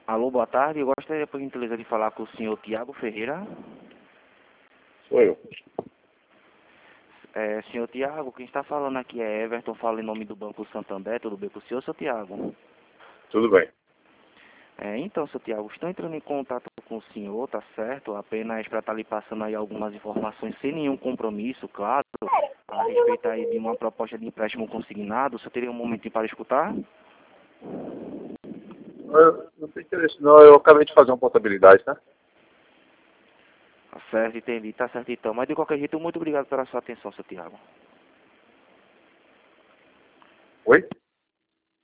Alô, boa tarde. Eu gostaria, por gentileza, de falar com o senhor Tiago Ferreira. Sou eu. Senhor Tiago, quem está falando aqui é Everton, falo em nome do Banco Santander. Tudo bem com o senhor, seu Tiago? Tudo bem. Então, seu Tiago, estou entrando em contato com o senhor, tá certo? Apenas para estar lhe passando aí algumas informações sem nenhum compromisso, claro, a respeito aí de uma proposta de empréstimo consignado. O senhor teria um momentinho para escutar? Eu não tenho interesse, não. Eu acabei de fazer uma portabilidade, né? Tá certo, entendi, tá certo então. Mas de qualquer jeito, muito obrigado pela sua atenção, seu Tiago. Oi?